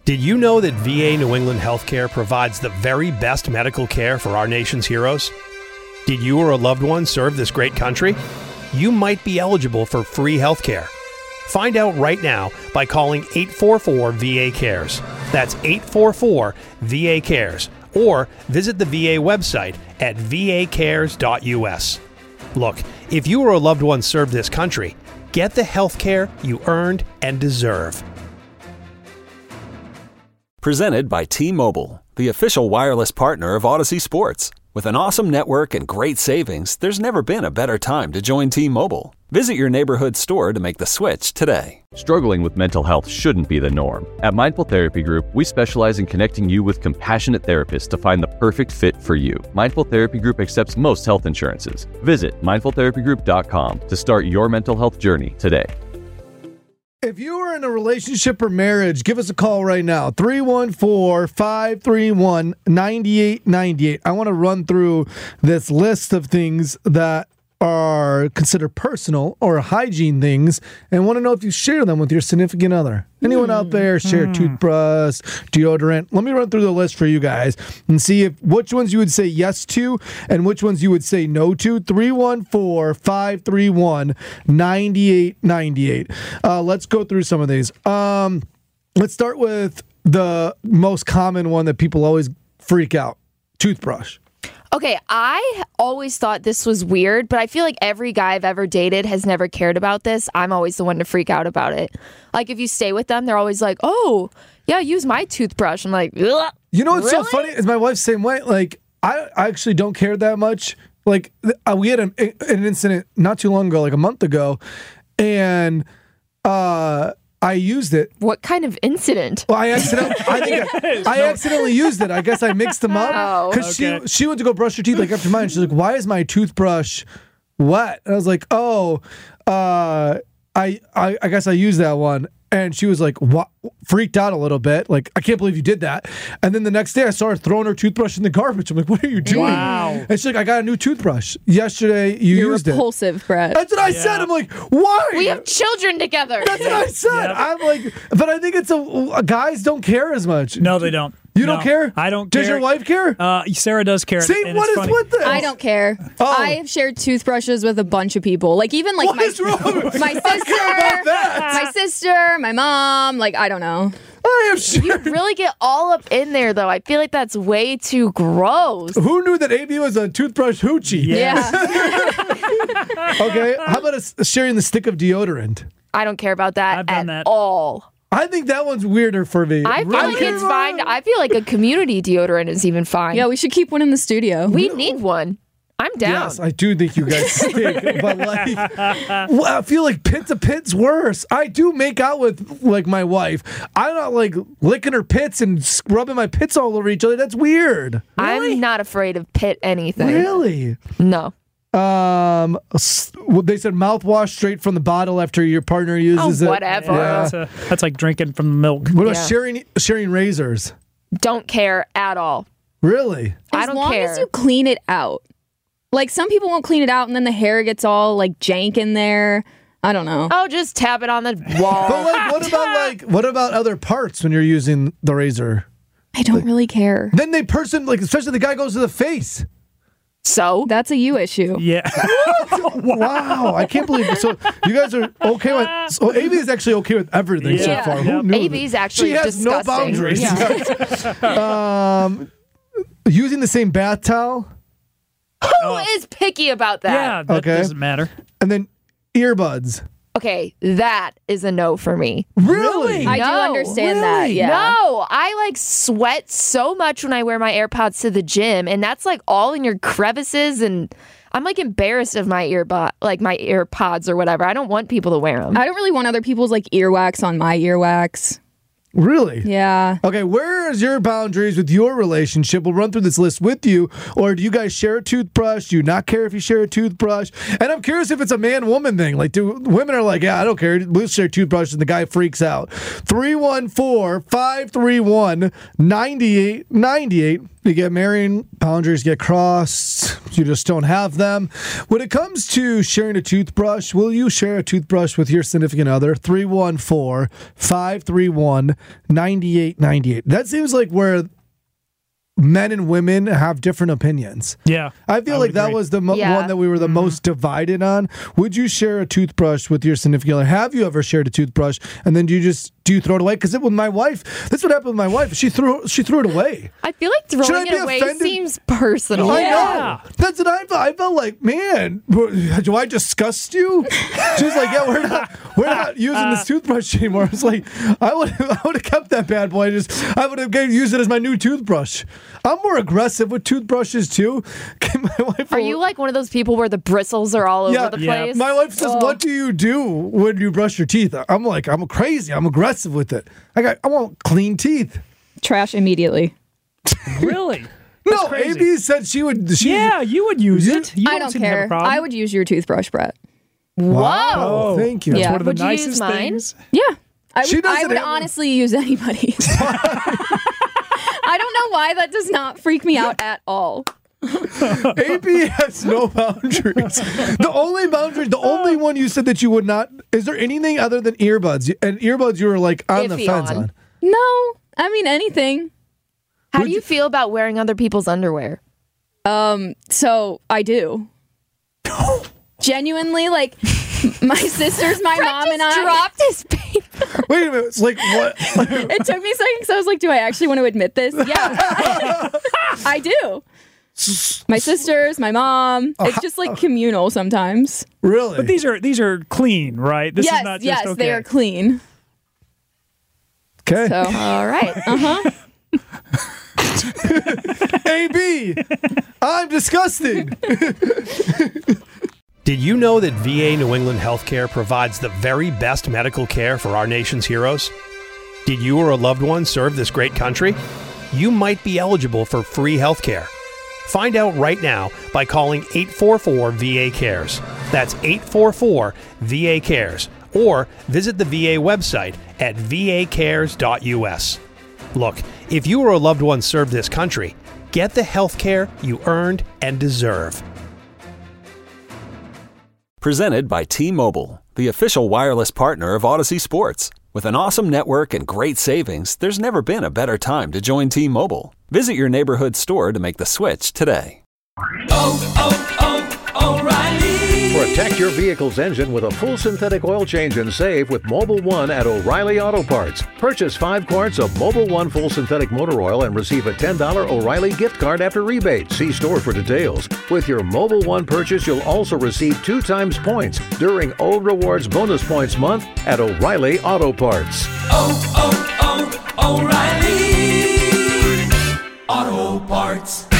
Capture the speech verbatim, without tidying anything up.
Did you know that V A New England Healthcare provides the very best medical care for our nation's heroes? Did you or a loved one serve this great country? You might be eligible for free healthcare. Find out right now by calling eight four four V A cares. That's eight four four V A cares. Or visit the V A website at v a cares dot u s. Look, if you or a loved one served this country, get the health care you earned and deserve. Presented by T-Mobile, the official wireless partner of Odyssey Sports. With an awesome network and great savings, there's never been a better time to join T-Mobile. Visit your neighborhood store to make the switch today. Struggling with mental health shouldn't be the norm. At Mindful Therapy Group, we specialize in connecting you with compassionate therapists to find the perfect fit for you. Mindful Therapy Group accepts most health insurances. Visit mindful therapy group dot com to start your mental health journey today. If you are in a relationship or marriage, give us a call right now. three one four, five three one, nine eight nine eight. I want to run through this list of things that are considered personal or hygiene things and want to know if you share them with your significant other. Anyone out there share Mm. toothbrush, deodorant? Let me run through the list for you guys and see if which ones you would say yes to and which ones you would say no to. three one four, five three one, nine eight nine eight. Uh, let's go through some of these. Um, let's start with the most common one that people always freak out. Toothbrush. Okay, I always thought this was weird, but I feel like every guy I've ever dated has never cared about this. I'm always the one to freak out about it. Like, if you stay with them, they're always like, oh, yeah, use my toothbrush. I'm like, ugh. You know what's Really? so funny is my wife's the same way. Like, I, I actually don't care that much. Like, uh, we had an, an incident not too long ago, like a month ago, and uh, I used it. What kind of incident? Well, I accidentally, I think I, I accidentally used it. I guess I mixed them up Oh. because Okay. she she went to go brush her teeth like after mine. She's like, "Why is my toothbrush wet?" And I was like, "Oh, uh, I, I I guess I used that one." And she was like, "What?" Freaked out a little bit. Like, I can't believe you did that. And then the next day, I saw her throwing her toothbrush in the garbage. I'm like, "What are you doing?" Wow. And she's like, "I got a new toothbrush yesterday. You You're used it." repulsive, Brett. That's what I said. I'm like, "Why?" We have children together. That's what I said. Yep. I'm like, but I think it's a guys don't care as much. No, they don't. You No, don't care? I don't Does care. your wife care? Uh, Sarah does care. See, and what it's is funny. with this? I don't care. Oh. I have shared toothbrushes with a bunch of people. Like even like What my is wrong with my I care sister, about that. my sister, my mom. Like I don't know. I am sure. You really get all up in there, though. I feel like that's way too gross. Who knew that A B was a toothbrush hoochie? Yes. Yeah. Okay, how about us sharing the stick of deodorant? I don't care about that I've done at that. all. I think that one's weirder for me. I feel Really? like it's fine. I feel like a community deodorant is even fine. Yeah, we should keep one in the studio. we need one. I'm down. Yes, I do think you guys stink, but like, well, I feel like pit to pit's worse. I do make out with like my wife. I'm not like licking her pits and scrubbing my pits all over each other. That's weird. I'm not afraid of pit anything. Really? No. Um, s- well, they said mouthwash straight from the bottle after your partner uses Oh, it. whatever. Yeah. That's, a, that's like drinking from the milk. What about Yeah. sharing sharing razors? Don't care at all. Really? I As don't long care. as you clean it out. Like some people won't clean it out, and then the hair gets all like jank in there. I don't know. Oh, just tap it on the wall. But like, what about like what about other parts when you're using the razor? I don't really care. Then they person like especially the guy goes to the face. So That's a you issue. Yeah. Wow, I can't believe it. So you guys are okay with so A B is actually okay with everything Yeah. so far. Yeah. Who knew A B's that? actually She has no disgusting. boundaries. Yeah. um using the same bath towel Who is picky about that? Yeah, that Okay. doesn't matter. and then earbuds. Okay, that is a no for me. Really? I do No. understand that. Really? Yeah. No, I like sweat so much when I wear my AirPods to the gym, and that's like all in your crevices, and I'm like embarrassed of my earbud, like my AirPods or whatever. I don't want people to wear them. I don't really want other people's like earwax on my earwax. Really? Yeah. Okay, where is your boundaries with your relationship? We'll run through this list with you. Or do you guys share a toothbrush? Do you not care if you share a toothbrush? And I'm curious if it's a man-woman thing. Like, do women are like, yeah, I don't care. We'll share a toothbrush, and the guy freaks out. three one four, five three one, nine eight nine eight. You get married, boundaries get crossed, you just don't have them. When it comes to sharing a toothbrush, will you share a toothbrush with your significant other? three one four, five three one, nine eight nine eight. That seems like where men and women have different opinions. Yeah. I feel I like would that agree. was the mo- Yeah. one that we were the mm-hmm. most divided on. Would you share a toothbrush with your significant other? Have you ever shared a toothbrush and then do you just do you throw it away? Because with my wife, that's what happened with my wife. She threw she threw it away. I feel like Should I throwing be it away offended? seems personal. I Yeah. know. That's what I felt. I felt like, man, do I disgust you? She was like, yeah, we're not we're not using this toothbrush anymore. I was like, I would I would have kept that bad boy. Just I would have used it as my new toothbrush. I'm more aggressive with toothbrushes too. My wife Are you like one of those people where the bristles are all Yeah. over the Yeah. place? My wife says, Oh. "What do you do when you brush your teeth?" I'm like, "I'm crazy. I'm aggressive with it. I got, I want clean teeth." Trash immediately. Really? No, crazy. A B said she would. She, Yeah, you would use You- it. You I don't seem to have a care. problem. I would use your toothbrush, Brett. Wow. Oh, Thank you. That's Yeah. one of the Would you use nicest mine? things. Yeah. I would, She doesn't I would have- honestly use anybody's. I don't know why that does not freak me out at all. A B has no boundaries. The only boundary, the only one you said that you would not. Is there anything other than earbuds? And earbuds, you were like on the Iffy fence on. on. No, I mean anything. How Would do you you- feel about wearing other people's underwear? Um, so I do. Genuinely, like my sisters, my mom, and I. dropped his paper. Wait a minute. It's like what? It took me a second because I was like, "Do I actually want to admit this?" Yeah, I do. My sisters, my mom. It's just like communal sometimes. Really? But these are these are clean, right? This yes, is not just yes, okay. they are clean. Okay. So All right. uh huh. A B, I'm disgusting. Did you know that V A New England Healthcare provides the very best medical care for our nation's heroes? Did you or a loved one serve this great country? You might be eligible for free healthcare. Find out right now by calling eight four four V A cares. That's eight four four V A cares. Or visit the V A website at v a cares dot u s. Look, if you or a loved one served this country, get the health care you earned and deserve. Presented by T-Mobile, the official wireless partner of Odyssey Sports. With an awesome network and great savings, there's never been a better time to join T-Mobile. Visit your neighborhood store to make the switch today. Protect your vehicle's engine with a full synthetic oil change and save with Mobile One at O'Reilly Auto Parts. Purchase five quarts of Mobile One full synthetic motor oil and receive a ten dollars O'Reilly gift card after rebate. See store for details. With your Mobile One purchase, you'll also receive two times points during O Rewards Bonus Points Month at O'Reilly Auto Parts. Oh, oh, oh, O'Reilly Auto Parts.